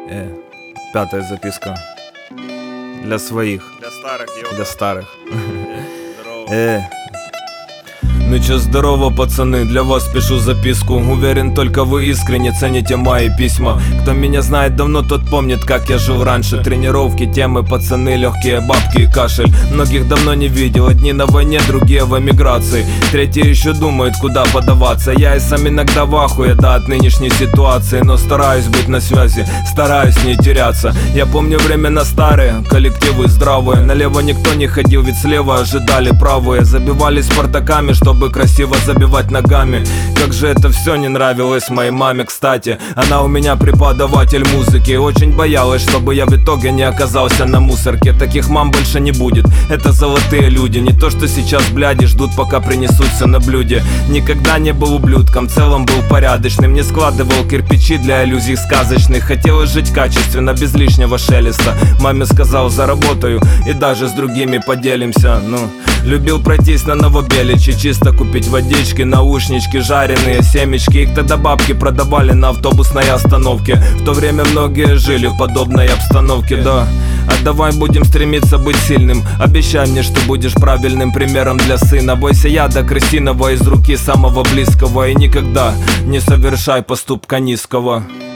Пятая записка. Для своих. Для старых, йота. Для старых. Здорово. Ну чё, здорово, пацаны, для вас пишу записку. Уверен, только вы искренне цените мои письма. Кто меня знает давно, тот помнит, как я жил раньше. Тренировки, темы, пацаны, легкие бабки и кашель. Многих давно не видел, одни на войне, другие в эмиграции. Третьи еще думают, куда подаваться. Я и сам иногда в ахуе, да, от нынешней ситуации. Но стараюсь быть на связи, стараюсь не теряться. Я помню времена старые, коллективы здравые. Налево никто не ходил, ведь слева ожидали правые. Забивали спартаками, чтобы красиво забивать ногами. Как же это все не нравилось моей маме, кстати. Она у меня преподаватель музыки. Очень боялась, чтобы я в итоге не оказался на мусорке. Таких мам больше не будет, это золотые люди. Не то что сейчас бляди ждут, пока принесут все на блюде. Никогда не был ублюдком, в целом был порядочным. Не складывал кирпичи для иллюзий сказочных. Хотелось жить качественно, без лишнего шелеста. Маме сказал, заработаю и даже с другими поделимся. Любил пройтись на Новобеличи, чисто купить водички, наушнички, жареные семечки. Их тогда бабки продавали на автобусной остановке. В то время многие жили в подобной обстановке, да. А давай будем стремиться быть сильным. Обещай мне, что будешь правильным примером для сына. Бойся яда крысиного из руки самого близкого. И никогда не совершай поступка низкого.